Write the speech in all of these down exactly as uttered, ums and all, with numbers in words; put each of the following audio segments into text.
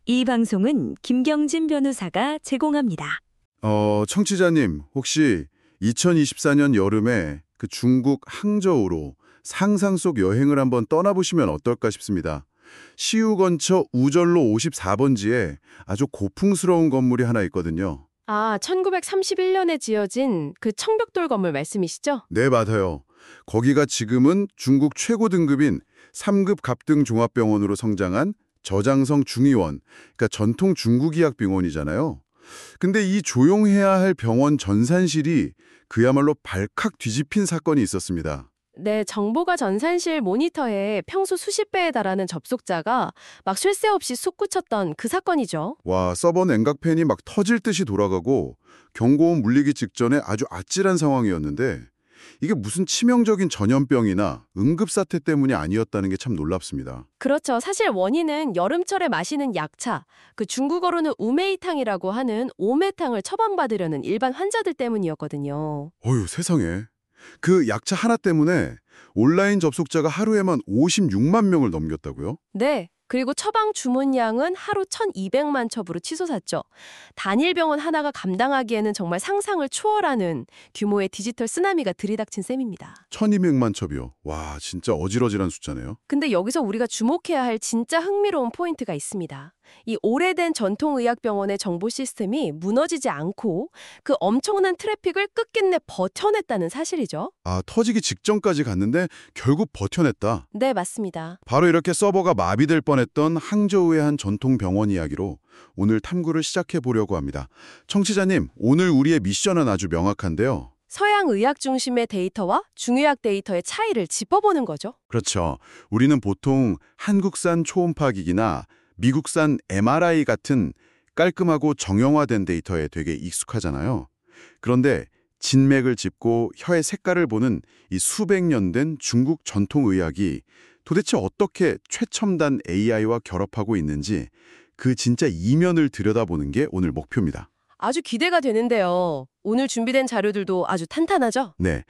이 방송은 김경진 변호사가 제공합니다. 어, 청취자님, 혹시 이천이십사 년 여름에 그 중국 항저우로 상상 속 여행을 한번 떠나보시면 어떨까 싶습니다. 시우 근처 우절로 오십사 번지에 아주 고풍스러운 건물이 하나 있거든요. 아, 천구백삼십일 년에 지어진 그 청벽돌 건물 말씀이시죠? 네, 맞아요. 거기가 지금은 중국 최고 등급인 삼 급 갑등 종합병원으로 성장한 저장성 중의원, 그러니까 전통 중국의학 병원이잖아요. 근데 이 조용해야 할 병원 전산실이 그야말로 발칵 뒤집힌 사건이 있었습니다. 네, 정보가 전산실 모니터에 평소 수십 배에 달하는 접속자가 막 쉴 새 없이 솟구쳤던 그 사건이죠. 와, 서버 냉각팬이 막 터질 듯이 돌아가고 경고음 울리기 직전에 아주 아찔한 상황이었는데 이게 무슨 치명적인 전염병이나 응급사태 때문이 아니었다는 게 참 놀랍습니다. 그렇죠. 사실 원인은 여름철에 마시는 약차, 그 중국어로는 우메이탕이라고 하는 오메탕을 처방받으려는 일반 환자들 때문이었거든요. 어휴, 세상에. 그 약차 하나 때문에 온라인 접속자가 하루에만 오십육만 명을 넘겼다고요? 네. 그리고 처방 주문량은 하루 천이백만 첩으로 치솟았죠. 단일 병원 하나가 감당하기에는 정말 상상을 초월하는 규모의 디지털 쓰나미가 들이닥친 셈입니다. 천이백만 첩이요. 와, 진짜 어질어질한 숫자네요. 근데 여기서 우리가 주목해야 할 진짜 흥미로운 포인트가 있습니다. 이 오래된 전통의학병원의 정보 시스템이 무너지지 않고 그 엄청난 트래픽을 끝끝내 버텨냈다는 사실이죠. 아, 터지기 직전까지 갔는데 결국 버텨냈다. 네, 맞습니다. 바로 이렇게 서버가 마비될 뻔했던 항저우의 한 전통 병원 이야기로 오늘 탐구를 시작해 보려고 합니다. 청취자님, 오늘 우리의 미션은 아주 명확한데요. 서양 의학 중심의 데이터와 중의학 데이터의 차이를 짚어보는 거죠. 그렇죠. 우리는 보통 한국산 초음파 기기나 미국산 엠알아이 같은 깔끔하고 정형화된 데이터에 되게 익숙하잖아요. 그런데 진맥을 짚고 혀의 색깔을 보는 이 수백 년 된 중국 전통의학이 도대체 어떻게 최첨단 에이아이와 결합하고 있는지 그 진짜 이면을 들여다보는 게 오늘 목표입니다. 아주 기대가 되는데요. 오늘 준비된 자료들도 아주 탄탄하죠? 네,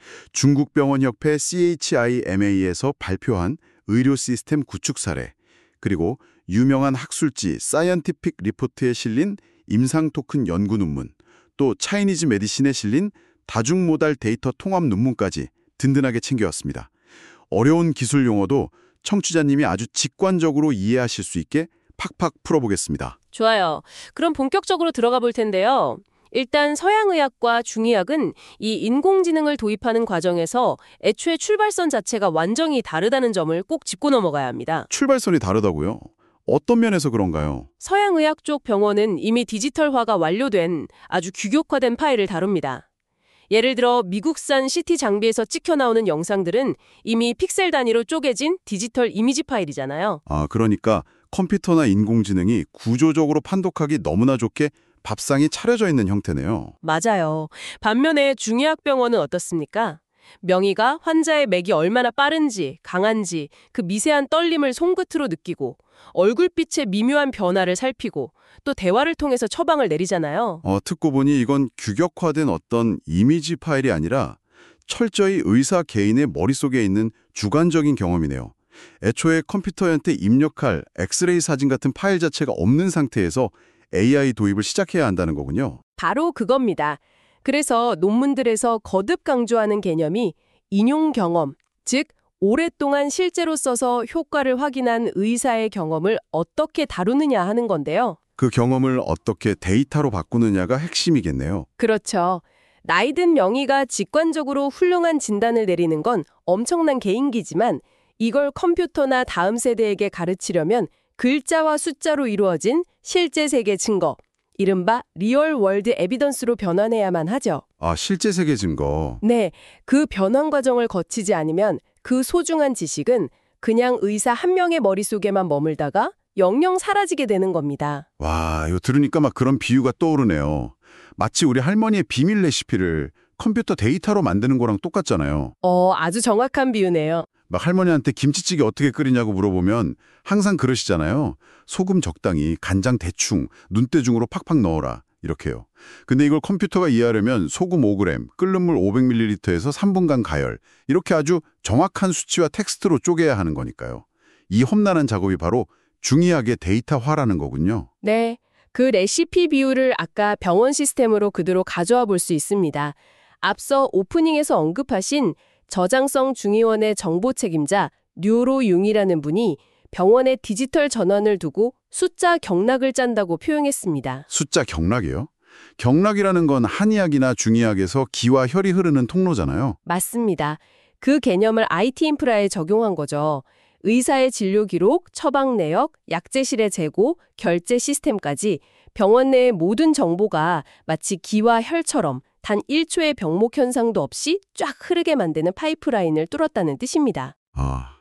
중국병원협회 씨에이치아이엠에이에서 발표한 의료 시스템 구축 사례, 그리고 유명한 학술지 사이언티픽 리포트에 실린 임상 토큰 연구 논문, 또 차이니즈 메디신에 실린 다중모달 데이터 통합 논문까지 든든하게 챙겨왔습니다. 어려운 기술 용어도 청취자님이 아주 직관적으로 이해하실 수 있게 팍팍 풀어보겠습니다. 좋아요. 그럼 본격적으로 들어가 볼 텐데요. 일단 서양의학과 중의학은 이 인공지능을 도입하는 과정에서 애초에 출발선 자체가 완전히 다르다는 점을 꼭 짚고 넘어가야 합니다. 출발선이 다르다고요? 어떤 면에서 그런가요? 서양의학 쪽 병원은 이미 디지털화가 완료된 아주 규격화된 파일을 다룹니다. 예를 들어 미국산 씨티 장비에서 찍혀 나오는 영상들은 이미 픽셀 단위로 쪼개진 디지털 이미지 파일이잖아요. 아, 그러니까 컴퓨터나 인공지능이 구조적으로 판독하기 너무나 좋게 밥상이 차려져 있는 형태네요. 맞아요. 반면에 중의학 병원은 어떻습니까? 명의가 환자의 맥이 얼마나 빠른지, 강한지 그 미세한 떨림을 손끝으로 느끼고 얼굴빛의 미묘한 변화를 살피고 또 대화를 통해서 처방을 내리잖아요. 어, 듣고 보니 이건 규격화된 어떤 이미지 파일이 아니라 철저히 의사 개인의 머릿속에 있는 주관적인 경험이네요. 애초에 컴퓨터한테 입력할 엑스레이 사진 같은 파일 자체가 없는 상태에서 에이아이 도입을 시작해야 한다는 거군요. 바로 그겁니다. 그래서 논문들에서 거듭 강조하는 개념이 인용 경험, 즉 오랫동안 실제로 써서 효과를 확인한 의사의 경험을 어떻게 다루느냐 하는 건데요. 그 경험을 어떻게 데이터로 바꾸느냐가 핵심이겠네요. 그렇죠. 나이든 명의가 직관적으로 훌륭한 진단을 내리는 건 엄청난 개인기지만 이걸 컴퓨터나 다음 세대에게 가르치려면 글자와 숫자로 이루어진 실제 세계 증거, 이른바 리얼 월드 에비던스로 변환해야만 하죠. 아, 실제 세계 증거. 네, 그 변환 과정을 거치지 않으면 그 소중한 지식은 그냥 의사 한 명의 머릿속에만 머물다가 영영 사라지게 되는 겁니다. 와, 이거 들으니까 막 그런 비유가 떠오르네요. 마치 우리 할머니의 비밀 레시피를 컴퓨터 데이터로 만드는 거랑 똑같잖아요. 어, 아주 정확한 비유네요. 막 할머니한테 김치찌개 어떻게 끓이냐고 물어보면 항상 그러시잖아요. 소금 적당히, 간장 대충, 눈대중으로 팍팍 넣어라. 이렇게요. 근데 이걸 컴퓨터가 이해하려면 소금 오 그램, 끓는 물 오백 밀리리터에서 삼 분간 가열. 이렇게 아주 정확한 수치와 텍스트로 쪼개야 하는 거니까요. 이 험난한 작업이 바로 중의학의 데이터화라는 거군요. 네, 그 레시피 비율을 아까 병원 시스템으로 그대로 가져와 볼 수 있습니다. 앞서 오프닝에서 언급하신 저장성 중의원의 정보 책임자 류로융이라는 분이 병원의 디지털 전환을 두고 숫자 경락을 짠다고 표현했습니다. 숫자 경락이요? 경락이라는 건 한의학이나 중의학에서 기와 혈이 흐르는 통로잖아요. 맞습니다. 그 개념을 아이티 인프라에 적용한 거죠. 의사의 진료 기록, 처방 내역, 약제실의 재고, 결제 시스템까지 병원 내의 모든 정보가 마치 기와 혈처럼 단 일 초의 병목 현상도 없이 쫙 흐르게 만드는 파이프라인을 뚫었다는 뜻입니다. 아,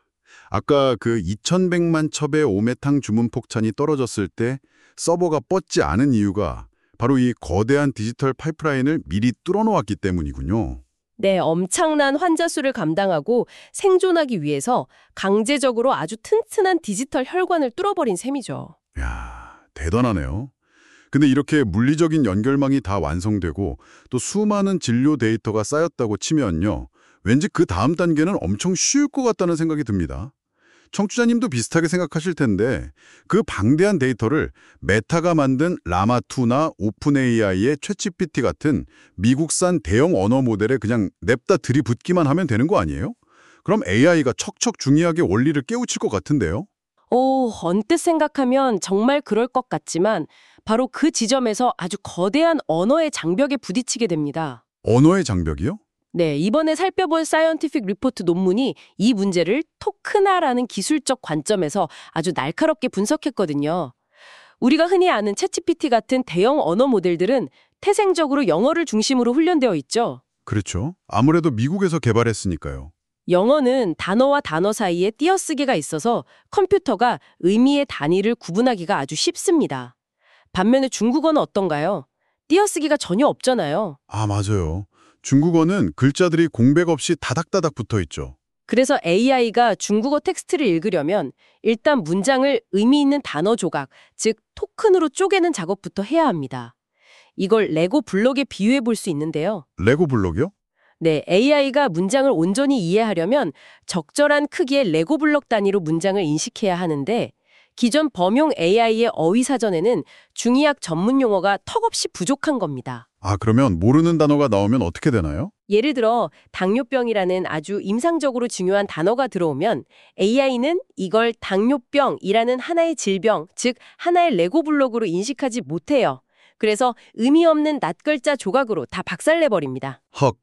아까 그 이천백만 첩의 오메탕 주문 폭탄이 떨어졌을 때 서버가 뻗지 않은 이유가 바로 이 거대한 디지털 파이프라인을 미리 뚫어놓았기 때문이군요. 네, 엄청난 환자 수를 감당하고 생존하기 위해서 강제적으로 아주 튼튼한 디지털 혈관을 뚫어버린 셈이죠. 야, 대단하네요. 근데 이렇게 물리적인 연결망이 다 완성되고 또 수많은 진료 데이터가 쌓였다고 치면요. 왠지 그 다음 단계는 엄청 쉬울 것 같다는 생각이 듭니다. 청취자님도 비슷하게 생각하실 텐데 그 방대한 데이터를 메타가 만든 라마투나 오픈에이아이의 챗지피티 같은 미국산 대형 언어 모델에 그냥 냅다 들이붓기만 하면 되는 거 아니에요? 그럼 에이아이가 척척 중의학의 원리를 깨우칠 것 같은데요? 오, 언뜻 생각하면 정말 그럴 것 같지만 바로 그 지점에서 아주 거대한 언어의 장벽에 부딪히게 됩니다. 언어의 장벽이요? 네, 이번에 살펴본 사이언티픽 리포트 논문이 이 문제를 토크나라는 기술적 관점에서 아주 날카롭게 분석했거든요. 우리가 흔히 아는 챗지피티 같은 대형 언어 모델들은 태생적으로 영어를 중심으로 훈련되어 있죠. 그렇죠. 아무래도 미국에서 개발했으니까요. 영어는 단어와 단어 사이에 띄어쓰기가 있어서 컴퓨터가 의미의 단위를 구분하기가 아주 쉽습니다. 반면에 중국어는 어떤가요? 띄어쓰기가 전혀 없잖아요. 아, 맞아요. 중국어는 글자들이 공백 없이 다닥다닥 붙어 있죠. 그래서 에이아이가 중국어 텍스트를 읽으려면 일단 문장을 의미 있는 단어 조각, 즉 토큰으로 쪼개는 작업부터 해야 합니다. 이걸 레고 블록에 비유해 볼 수 있는데요. 레고 블록이요? 네, 에이아이가 문장을 온전히 이해하려면 적절한 크기의 레고 블록 단위로 문장을 인식해야 하는데 기존 범용 에이아이의 어휘 사전에는 중의학 전문 용어가 턱없이 부족한 겁니다. 아, 그러면 모르는 단어가 나오면 어떻게 되나요? 예를 들어 당뇨병이라는 아주 임상적으로 중요한 단어가 들어오면 에이아이는 이걸 당뇨병이라는 하나의 질병, 즉 하나의 레고 블록으로 인식하지 못해요. 그래서 의미 없는 낱글자 조각으로 다 박살내버립니다. 헉,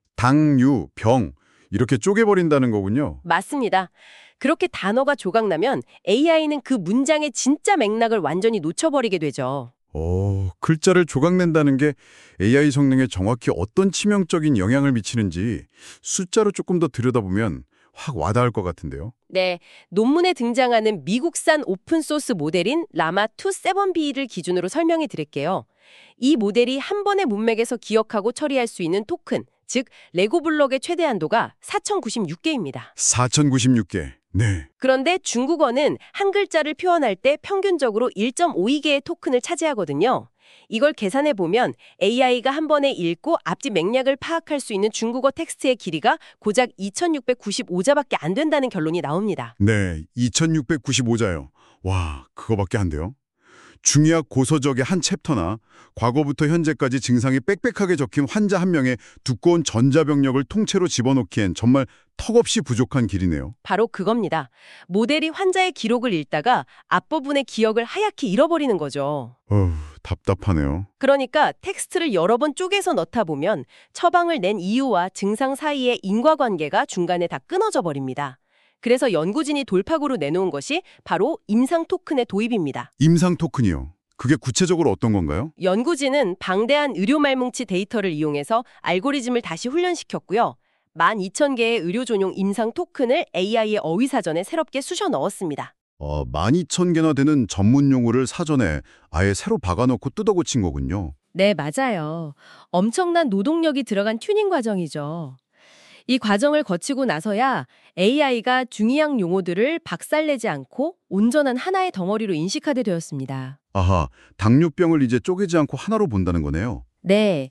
당유, 병 이렇게 쪼개버린다는 거군요. 맞습니다. 그렇게 단어가 조각나면 에이아이는 그 문장의 진짜 맥락을 완전히 놓쳐버리게 되죠. 오, 글자를 조각낸다는 게 에이아이 성능에 정확히 어떤 치명적인 영향을 미치는지 숫자로 조금 더 들여다보면 확 와닿을 것 같은데요. 네, 논문에 등장하는 미국산 오픈소스 모델인 라마 투 세븐 비를 기준으로 설명해 드릴게요. 이 모델이 한 번의 문맥에서 기억하고 처리할 수 있는 토큰, 즉 레고 블록의 최대 한도가 사천구십육 개입니다. 사천구십육 개. 네. 그런데 중국어는 한 글자를 표현할 때 평균적으로 일 점 오이 개의 토큰을 차지하거든요. 이걸 계산해 보면 에이아이가 한 번에 읽고 앞뒤 맥락을 파악할 수 있는 중국어 텍스트의 길이가 고작 이천육백구십오 자밖에 안 된다는 결론이 나옵니다. 네, 이천육백구십오 자요. 와, 그거밖에 안 돼요. 중의학 고서적의 한 챕터나 과거부터 현재까지 증상이 빽빽하게 적힌 환자 한 명의 두꺼운 전자병력을 통째로 집어넣기엔 정말 턱없이 부족한 길이네요. 바로 그겁니다. 모델이 환자의 기록을 읽다가 앞부분의 기억을 하얗게 잃어버리는 거죠. 어휴, 답답하네요. 그러니까 텍스트를 여러 번 쪼개서 넣다 보면 처방을 낸 이유와 증상 사이의 인과관계가 중간에 다 끊어져 버립니다. 그래서 연구진이 돌파구로 내놓은 것이 바로 임상 토큰의 도입입니다. 임상 토큰이요. 그게 구체적으로 어떤 건가요? 연구진은 방대한 의료 말뭉치 데이터를 이용해서 알고리즘을 다시 훈련시켰고요. 만 이천 개의 의료 전용 임상 토큰을 에이아이의 어휘 사전에 새롭게 쑤셔 넣었습니다. 어, 만 이천 개나 되는 전문 용어를 사전에 아예 새로 박아놓고 뜯어고친 거군요. 네, 맞아요. 엄청난 노동력이 들어간 튜닝 과정이죠. 이 과정을 거치고 나서야 에이아이가 중의학 용어들을 박살내지 않고 온전한 하나의 덩어리로 인식하게 되었습니다. 아하, 당뇨병을 이제 쪼개지 않고 하나로 본다는 거네요. 네,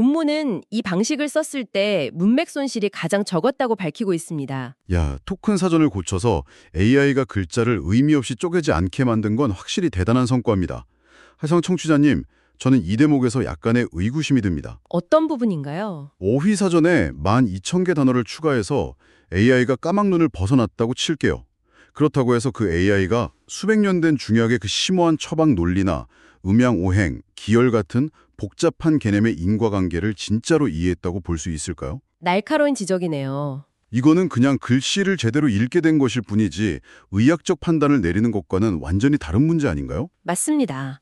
논문은 이 방식을 썼을 때 문맥 손실이 가장 적었다고 밝히고 있습니다. 야, 토큰 사전을 고쳐서 에이아이가 글자를 의미 없이 쪼개지 않게 만든 건 확실히 대단한 성과입니다. 하성 청취자님, 저는 이 대목에서 약간의 의구심이 듭니다. 어떤 부분인가요? 오휘 사전에 만 이천 개 단어를 추가해서 에이아이가 까막눈을 벗어났다고 칠게요. 그렇다고 해서 그 에이아이가 수백 년 된 중약의 그 심오한 처방 논리나 음양 오행, 기열 같은 복잡한 개념의 인과관계를 진짜로 이해했다고 볼 수 있을까요? 날카로운 지적이네요. 이거는 그냥 글씨를 제대로 읽게 된 것일 뿐이지 의학적 판단을 내리는 것과는 완전히 다른 문제 아닌가요? 맞습니다.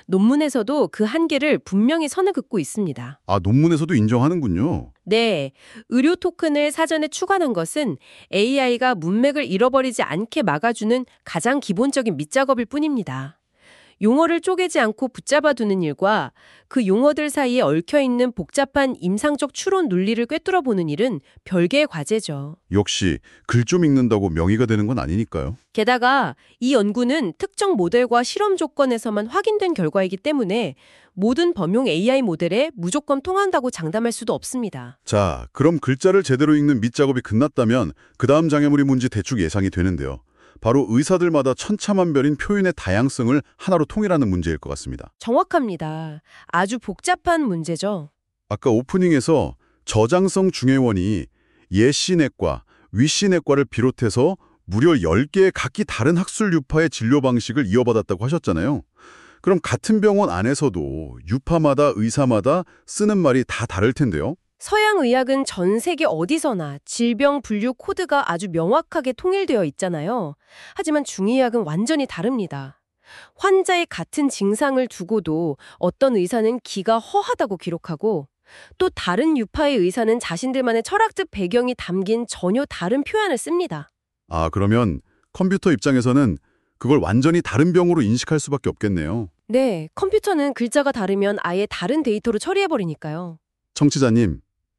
논문에서도 그 한계를 분명히 선을 긋고 있습니다. 아, 논문에서도 인정하는군요. 네, 의료 토큰을 사전에 추가한 것은 에이아이가 문맥을 잃어버리지 않게 막아주는 가장 기본적인 밑작업일 뿐입니다. 용어를 쪼개지 않고 붙잡아두는 일과 그 용어들 사이에 얽혀있는 복잡한 임상적 추론 논리를 꿰뚫어보는 일은 별개의 과제죠. 역시 글 좀 읽는다고 명의가 되는 건 아니니까요. 게다가 이 연구는 특정 모델과 실험 조건에서만 확인된 결과이기 때문에 모든 범용 에이아이 모델에 무조건 통한다고 장담할 수도 없습니다. 자, 그럼 글자를 제대로 읽는 밑작업이 끝났다면 그 다음 장애물이 뭔지 대충 예상이 되는데요. 바로 의사들마다 천차만별인 표현의 다양성을 하나로 통일하는 문제일 것 같습니다. 정확합니다. 아주 복잡한 문제죠. 아까 오프닝에서 저장성 중회원이 예시내과, 위시내과를 비롯해서 무려 열 개의 각기 다른 학술 유파의 진료 방식을 이어받았다고 하셨잖아요. 그럼 같은 병원 안에서도 유파마다 의사마다 쓰는 말이 다 다를 텐데요. 서양 의학은 전 세계 어디서나 질병 분류 코드가 아주 명확하게 통일되어 있잖아요. 하지만 중의학은 완전히 다릅니다. 환자의 같은 증상을 두고도 어떤 의사는 기가 허하다고 기록하고 또 다른 유파의 의사는 자신들만의 철학적 배경이 담긴 전혀 다른 표현을 씁니다. 아, 그러면 컴퓨터 입장에서는 그걸 완전히 다른 병으로 인식할 수밖에 없겠네요. 네, 컴퓨터는 글자가 다르면 아예 다른 데이터로 처리해버리니까요. 청취자님,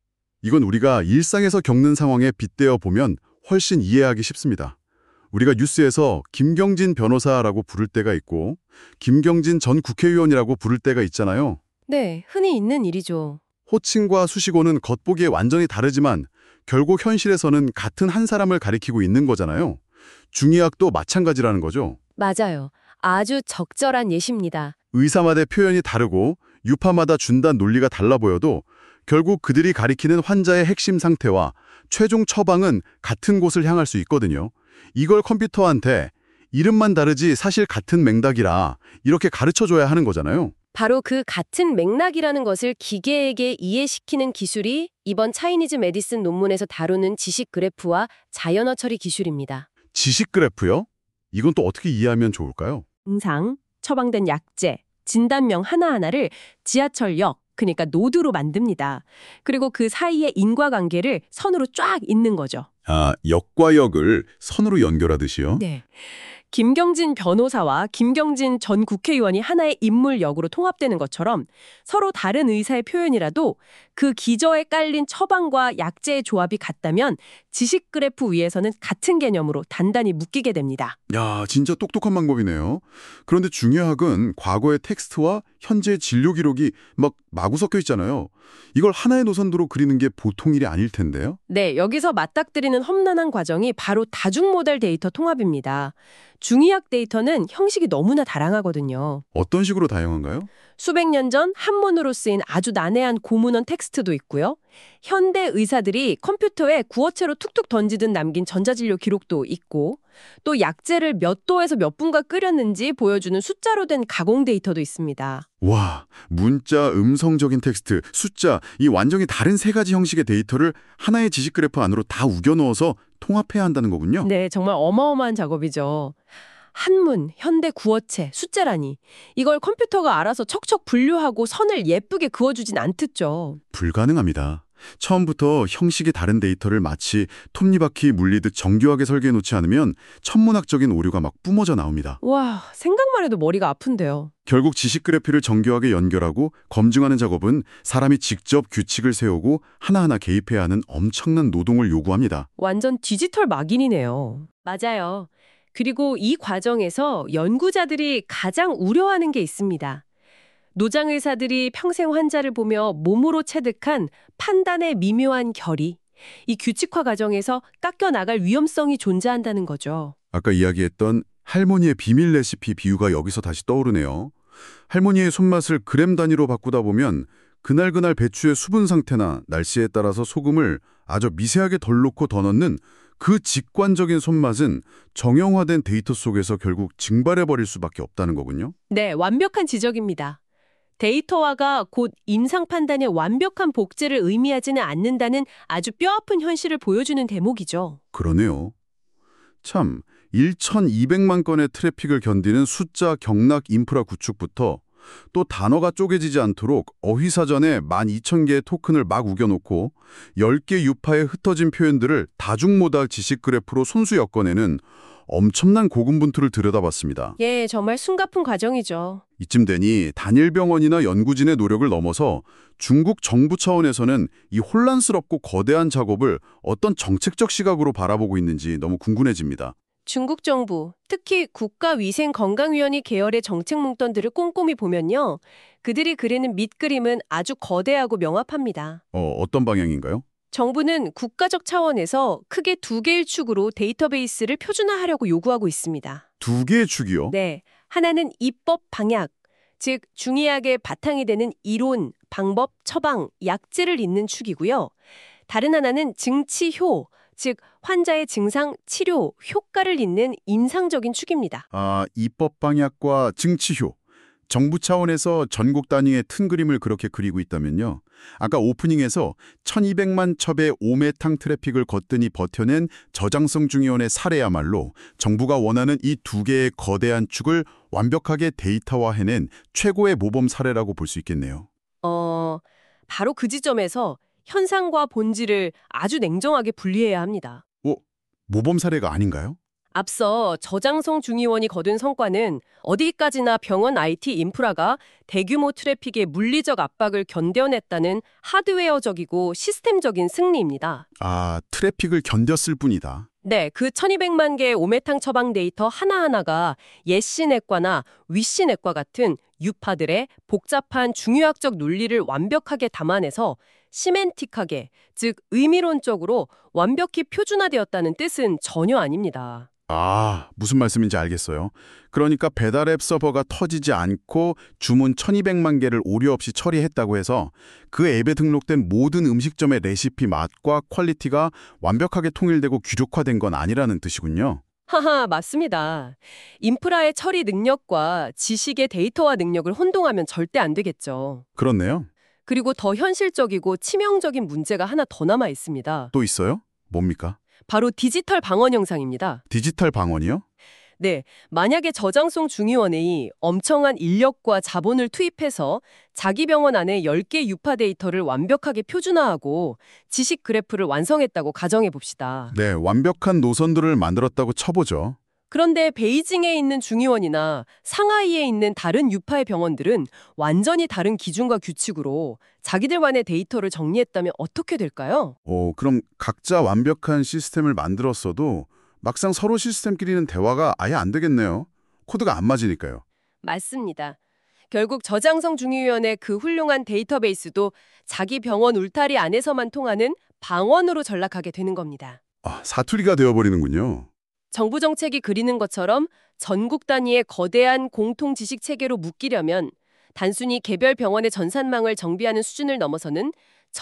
이건 우리가 일상에서 겪는 상황에 빗대어 보면 훨씬 이해하기 쉽습니다. 우리가 뉴스에서 김경진 변호사라고 부를 때가 있고 김경진 전 국회의원이라고 부를 때가 있잖아요. 네, 흔히 있는 일이죠. 호칭과 수식어는 겉보기에 완전히 다르지만 결국 현실에서는 같은 한 사람을 가리키고 있는 거잖아요. 중의학도 마찬가지라는 거죠. 맞아요. 아주 적절한 예시입니다. 의사마다 표현이 다르고 유파마다 준단 논리가 달라 보여도 결국 그들이 가리키는 환자의 핵심 상태와 최종 처방은 같은 곳을 향할 수 있거든요. 이걸 컴퓨터한테 이름만 다르지 사실 같은 맥락이라 이렇게 가르쳐줘야 하는 거잖아요. 바로 그 같은 맥락이라는 것을 기계에게 이해시키는 기술이 이번 차이니즈 메디슨 논문에서 다루는 지식 그래프와 자연어 처리 기술입니다. 지식 그래프요? 이건 또 어떻게 이해하면 좋을까요? 증상, 처방된 약제, 진단명 하나하나를 지하철역, 그러니까 노드로 만듭니다. 그리고 그 사이의 인과관계를 선으로 쫙 잇는 거죠. 아, 역과 역을 선으로 연결하듯이요? 네. 김경진 변호사와 김경진 전 국회의원이 하나의 인물역으로 통합되는 것처럼 서로 다른 의사의 표현이라도 그 기저에 깔린 처방과 약제의 조합이 같다면 지식 그래프 위에서는 같은 개념으로 단단히 묶이게 됩니다. 야, 진짜 똑똑한 방법이네요. 그런데 중의학은 과거의 텍스트와 현재의 진료 기록이 막 마구 섞여 있잖아요. 이걸 하나의 노선도로 그리는 게 보통 일이 아닐 텐데요. 네, 여기서 맞닥뜨리는 험난한 과정이 바로 다중모델 데이터 통합입니다. 중의학 데이터는 형식이 너무나 다양하거든요. 어떤 식으로 다양한가요? 수백 년 전 한문으로 쓰인 아주 난해한 고문원 텍스트도 있고요. 현대 의사들이 컴퓨터에 구어체로 툭툭 던지듯 남긴 전자진료 기록도 있고 또 약제를 몇 도에서 몇 분간 끓였는지 보여주는 숫자로 된 가공 데이터도 있습니다. 와, 문자, 음성적인 텍스트, 숫자, 이 완전히 다른 세 가지 형식의 데이터를 하나의 지식 그래프 안으로 다 우겨 넣어서 통합해야 한다는 거군요. 네, 정말 어마어마한 작업이죠. 한문, 현대 구어체, 숫자라니. 이걸 컴퓨터가 알아서 척척 분류하고 선을 예쁘게 그어주진 않겠죠. 불가능합니다. 처음부터 형식이 다른 데이터를 마치 톱니바퀴 물리듯 정교하게 설계해 놓지 않으면 천문학적인 오류가 막 뿜어져 나옵니다. 와, 생각만 해도 머리가 아픈데요. 결국 지식 그래프를 정교하게 연결하고 검증하는 작업은 사람이 직접 규칙을 세우고 하나하나 개입해야 하는 엄청난 노동을 요구합니다. 완전 디지털 막인이네요. 맞아요. 그리고 이 과정에서 연구자들이 가장 우려하는 게 있습니다. 노장 의사들이 평생 환자를 보며 몸으로 체득한 판단의 미묘한 결이 이 규칙화 과정에서 깎여 나갈 위험성이 존재한다는 거죠. 아까 이야기했던 할머니의 비밀 레시피 비유가 여기서 다시 떠오르네요. 할머니의 손맛을 그램 단위로 바꾸다 보면 그날그날 배추의 수분 상태나 날씨에 따라서 소금을 아주 미세하게 덜 넣고 더 넣는 그 직관적인 손맛은 정형화된 데이터 속에서 결국 증발해버릴 수밖에 없다는 거군요. 네, 완벽한 지적입니다. 데이터화가 곧 임상 판단의 완벽한 복제를 의미하지는 않는다는 아주 뼈아픈 현실을 보여주는 대목이죠. 그러네요. 참, 천이백만 건의 트래픽을 견디는 숫자 경락 인프라 구축부터 또 단어가 쪼개지지 않도록 어휘사전에 만 이천 개의 토큰을 막 우겨놓고 열 개 유파에 흩어진 표현들을 다중모달 지식 그래프로 손수 엮어내는 엄청난 고군분투를 들여다봤습니다. 예, 정말 숨가쁜 과정이죠. 이쯤 되니 단일 병원이나 연구진의 노력을 넘어서 중국 정부 차원에서는 이 혼란스럽고 거대한 작업을 어떤 정책적 시각으로 바라보고 있는지 너무 궁금해집니다. 중국 정부, 특히 국가위생건강위원회 계열의 정책 뭉턴들을 꼼꼼히 보면요. 그들이 그리는 밑그림은 아주 거대하고 명확합니다. 어, 어떤 방향인가요? 정부는 국가적 차원에서 크게 두 개의 축으로 데이터베이스를 표준화하려고 요구하고 있습니다. 두 개의 축이요? 네, 하나는 입법 방약, 즉 중의학의 바탕이 되는 이론, 방법, 처방, 약제를 잇는 축이고요. 다른 하나는 증치효, 즉 환자의 증상, 치료, 효과를 잇는 임상적인 축입니다. 아, 입법 방향과 증치효. 정부 차원에서 전국 단위의 튼 그림을 그렇게 그리고 있다면요. 아까 오프닝에서 천이백만 첩의 오메탕 트래픽을 거뜬히 버텨낸 저장성 중의원의 사례야말로 정부가 원하는 이 두 개의 거대한 축을 완벽하게 데이터화해낸 최고의 모범 사례라고 볼 수 있겠네요. 어, 바로 그 지점에서 현상과 본질을 아주 냉정하게 분리해야 합니다. 어? 모범 사례가 아닌가요? 앞서 저장성 중의원이 거둔 성과는 어디까지나 병원 아이티 인프라가 대규모 트래픽의 물리적 압박을 견뎌냈다는 하드웨어적이고 시스템적인 승리입니다. 아, 트래픽을 견뎠을 뿐이다. 네, 그 천이백만 개의 오메탕 처방 데이터 하나하나가 예시내과나 위시내과 같은 유파들의 복잡한 중의학적 논리를 완벽하게 담아내서 시멘틱하게, 즉 의미론적으로 완벽히 표준화되었다는 뜻은 전혀 아닙니다. 아, 무슨 말씀인지 알겠어요. 그러니까 배달앱 서버가 터지지 않고 주문 천이백만 개를 오류 없이 처리했다고 해서 그 앱에 등록된 모든 음식점의 레시피 맛과 퀄리티가 완벽하게 통일되고 규격화된 건 아니라는 뜻이군요. 하하, 맞습니다. 인프라의 처리 능력과 지식의 데이터화 능력을 혼동하면 절대 안 되겠죠. 그렇네요. 그리고 더 현실적이고 치명적인 문제가 하나 더 남아 있습니다. 또 있어요? 뭡니까? 바로 디지털 방언 형상입니다. 디지털 방언이요? 네, 만약에 저장성 중의원이 엄청난 인력과 자본을 투입해서 자기 병원 안에 열 개 유파 데이터를 완벽하게 표준화하고 지식 그래프를 완성했다고 가정해 봅시다. 네, 완벽한 노선들을 만들었다고 쳐보죠. 그런데 베이징에 있는 중의원이나 상하이에 있는 다른 유파의 병원들은 완전히 다른 기준과 규칙으로 자기들만의 데이터를 정리했다면 어떻게 될까요? 오, 그럼 각자 완벽한 시스템을 만들었어도 막상 서로 시스템끼리는 대화가 아예 안 되겠네요. 코드가 안 맞으니까요. 맞습니다. 결국 저장성 중의위원회 그 훌륭한 데이터베이스도 자기 병원 울타리 안에서만 통하는 방언으로 전락하게 되는 겁니다. 아, 사투리가 되어버리는군요. 정부 정책이 그리는 것처럼 전국 단위의 거대한 공통 지식 체계로 묶이려면 단순히 개별 병원의 전산망을 정비하는 수준을 넘어서는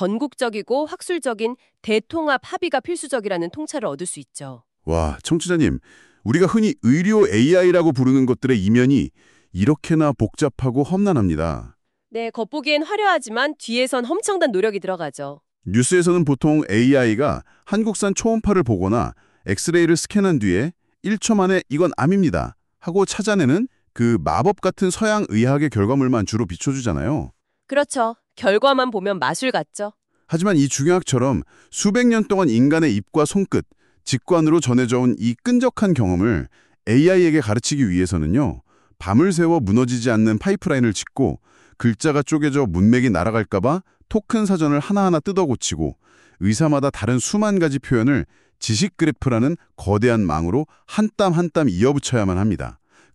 전국적이고 학술적인 대통합 합의가 필수적이라는 통찰을 얻을 수 있죠. 와, 청취자님, 우리가 흔히 의료 에이아이라고 부르는 것들의 이면이 이렇게나 복잡하고 험난합니다. 네, 겉보기엔 화려하지만 뒤에선 엄청난 노력이 들어가죠. 뉴스에서는 보통 에이아이가 한국산 초음파를 보거나 엑스레이를 스캔한 뒤에 일 초 만에 이건 암입니다 하고 찾아내는 그 마법 같은 서양 의학의 결과물만 주로 비춰주잖아요. 그렇죠. 결과만 보면 마술 같죠. 하지만 이 중의학처럼 수백 년 동안 인간의 입과 손끝, 직관으로 전해져온 이 끈적한 경험을 에이아이에게 가르치기 위해서는요. 밤을 새워 무너지지 않는 파이프라인을 짓고 글자가 쪼개져 문맥이 날아갈까 봐 토큰 사전을 하나하나 뜯어고치고 의사마다 다른 수만 가지 표현을 지식 그래프라는 거대한 망으로 한 땀 한 땀 이어붙여야만 합니다.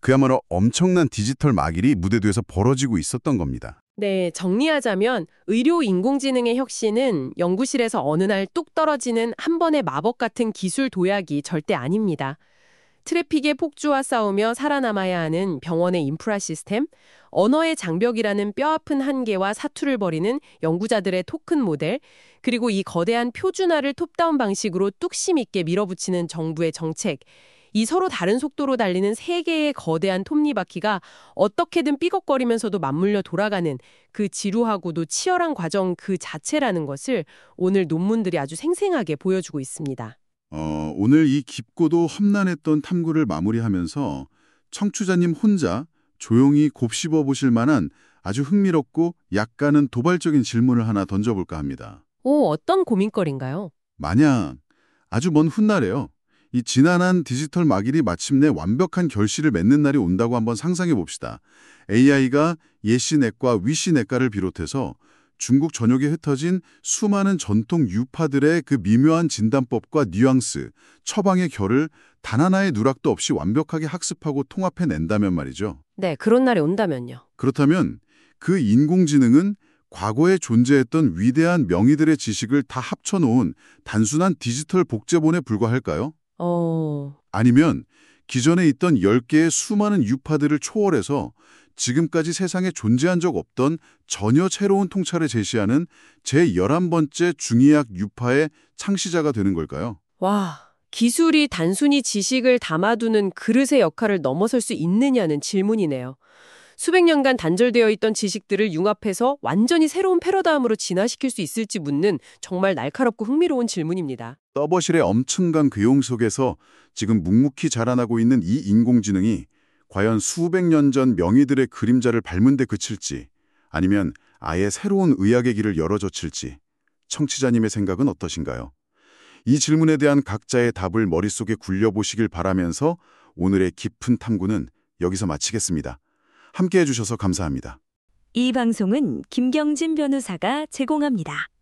그야말로 엄청난 디지털 막일이 무대도에서 벌어지고 있었던 겁니다. 네, 정리하자면 의료 인공지능의 혁신은 연구실에서 어느 날 뚝 떨어지는 한 번의 마법 같은 기술 도약이 절대 아닙니다. 트래픽의 폭주와 싸우며 살아남아야 하는 병원의 인프라 시스템, 언어의 장벽이라는 뼈아픈 한계와 사투를 벌이는 연구자들의 토큰 모델, 그리고 이 거대한 표준화를 톱다운 방식으로 뚝심 있게 밀어붙이는 정부의 정책, 이 서로 다른 속도로 달리는 세 개의 거대한 톱니바퀴가 어떻게든 삐걱거리면서도 맞물려 돌아가는 그 지루하고도 치열한 과정 그 자체라는 것을 오늘 논문들이 아주 생생하게 보여주고 있습니다. 어, 오늘 이 깊고도 험난했던 탐구를 마무리하면서 청취자님 혼자 조용히 곱씹어 보실 만한 아주 흥미롭고 약간은 도발적인 질문을 하나 던져볼까 합니다. 오, 어떤 고민거리인가요? 만약 아주 먼 훗날에요. 이 지난한 디지털 막일이 마침내 완벽한 결실을 맺는 날이 온다고 한번 상상해 봅시다. 에이아이가 예시 내과, 위시 내과를 비롯해서 중국 전역에 흩어진 수많은 전통 유파들의 그 미묘한 진단법과 뉘앙스, 처방의 결을 단 하나의 누락도 없이 완벽하게 학습하고 통합해낸다면 말이죠. 네, 그런 날이 온다면요. 그렇다면 그 인공지능은 과거에 존재했던 위대한 명의들의 지식을 다 합쳐놓은 단순한 디지털 복제본에 불과할까요? 어... 아니면 기존에 있던 열 개의 수많은 유파들을 초월해서 지금까지 세상에 존재한 적 없던 전혀 새로운 통찰을 제시하는 제열한 번째 중의학 유파의 창시자가 되는 걸까요? 와, 기술이 단순히 지식을 담아두는 그릇의 역할을 넘어설 수 있느냐는 질문이네요. 수백 년간 단절되어 있던 지식들을 융합해서 완전히 새로운 패러다임으로 진화시킬 수 있을지 묻는 정말 날카롭고 흥미로운 질문입니다. 서버실의 엄청난 그용 속에서 지금 묵묵히 자라나고 있는 이 인공지능이 과연 수백 년 전 명의들의 그림자를 밟는 데 그칠지 아니면 아예 새로운 의학의 길을 열어젖힐지 청취자님의 생각은 어떠신가요? 이 질문에 대한 각자의 답을 머릿속에 굴려보시길 바라면서 오늘의 깊은 탐구는 여기서 마치겠습니다. 함께해 주셔서 감사합니다. 이 방송은 김경진 변호사가 제공합니다.